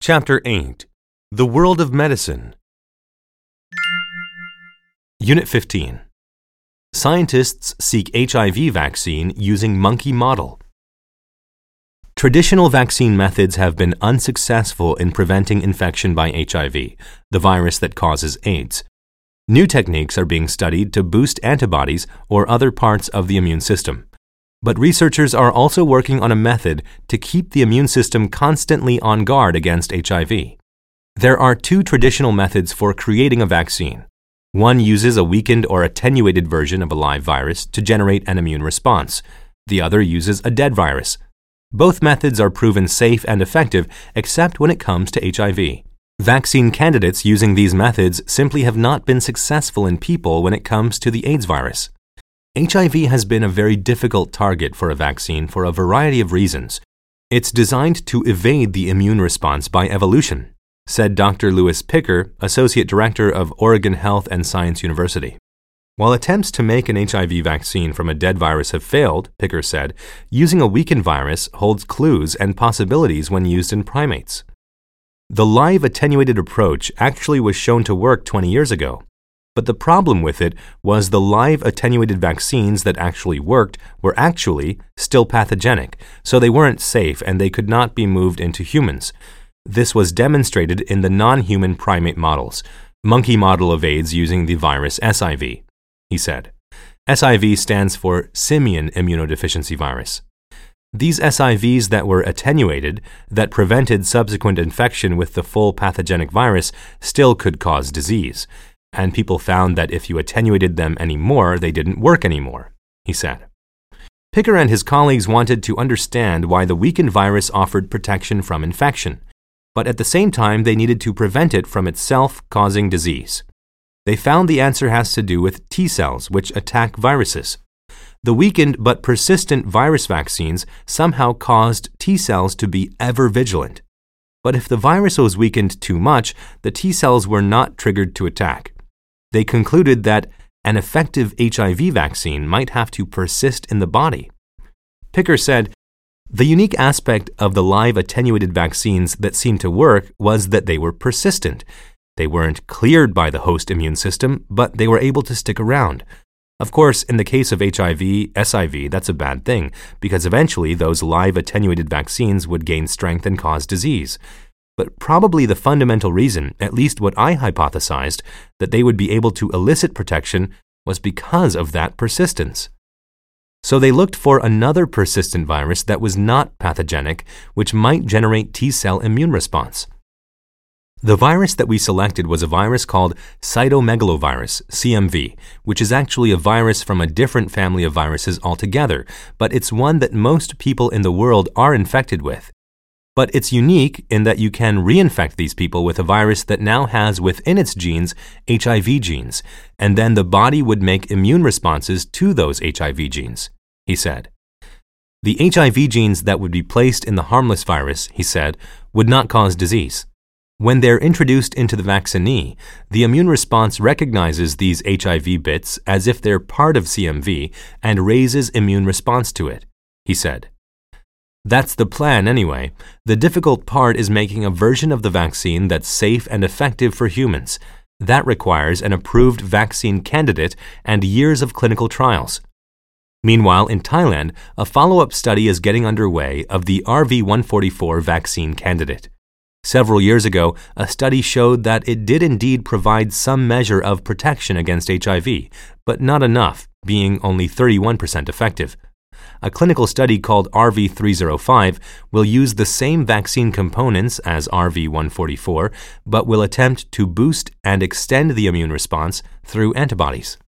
Chapter 8 The World of Medicine Unit 15 Scientists seek HIV vaccine using monkey model. Traditional vaccine methods have been unsuccessful in preventing infection by HIV, the virus that causes AIDS. New techniques are being studied to boost antibodies or other parts of the immune system. But researchers are also working on a method to keep the immune system constantly on guard against HIV. There are two traditional methods for creating a vaccine. One uses a weakened or attenuated version of a live virus to generate an immune response. The other uses a dead virus. Both methods are proven safe and effective except when it comes to HIV. Vaccine candidates using these methods simply have not been successful in people when it comes to the AIDS virus. HIV has been a very difficult target for a vaccine for a variety of reasons. It's designed to evade the immune response by evolution, said Dr. Louis Picker, Associate Director of Oregon Health and Science University. While attempts to make an HIV vaccine from a dead virus have failed, Picker said, using a weakened virus holds clues and possibilities when used in primates. The live attenuated approach actually was shown to work 20 years ago. But the problem with it was the live attenuated vaccines that actually worked were actually still pathogenic, so they weren't safe and they could not be moved into humans. This was demonstrated in the non-human primate models, monkey model of AIDS using the virus SIV, he said. SIV stands for simian immunodeficiency virus. These SIVs that were attenuated, that prevented subsequent infection with the full pathogenic virus, still could cause disease. And people found that if you attenuated them anymore, they didn't work anymore, he said. Picker and his colleagues wanted to understand why the weakened virus offered protection from infection, but at the same time they needed to prevent it from itself causing disease. They found the answer has to do with T cells, which attack viruses. The weakened but persistent virus vaccines somehow caused T cells to be ever vigilant. But if the virus was weakened too much, the T cells were not triggered to attack. They concluded that an effective HIV vaccine might have to persist in the body. Picker said, the unique aspect of the live attenuated vaccines that seemed to work was that they were persistent. They weren't cleared by the host immune system, but they were able to stick around. Of course, in the case of HIV, SIV, that's a bad thing, because eventually those live attenuated vaccines would gain strength and cause disease. But probably the fundamental reason, at least what I hypothesized, that they would be able to elicit protection was because of that persistence. So they looked for another persistent virus that was not pathogenic, which might generate T-cell immune response. The virus that we selected was a virus called cytomegalovirus, CMV, which is actually a virus from a different family of viruses altogether, but it's one that most people in the world are infected with. But it's unique in that you can reinfect these people with a virus that now has within its genes HIV genes, and then the body would make immune responses to those HIV genes, he said. The HIV genes that would be placed in the harmless virus, he said, would not cause disease. When they're introduced into the vaccinee, the immune response recognizes these HIV bits as if they're part of CMV and raises immune response to it, he said. That's the plan anyway. The difficult part is making a version of the vaccine that's safe and effective for humans. That requires an approved vaccine candidate and years of clinical trials. Meanwhile, in Thailand, a follow-up study is getting underway of the RV144 vaccine candidate. Several years ago, a study showed that it did indeed provide some measure of protection against HIV, but not enough, being only 31% effective. A clinical study called RV305 will use the same vaccine components as RV144, but will attempt to boost and extend the immune response through antibodies.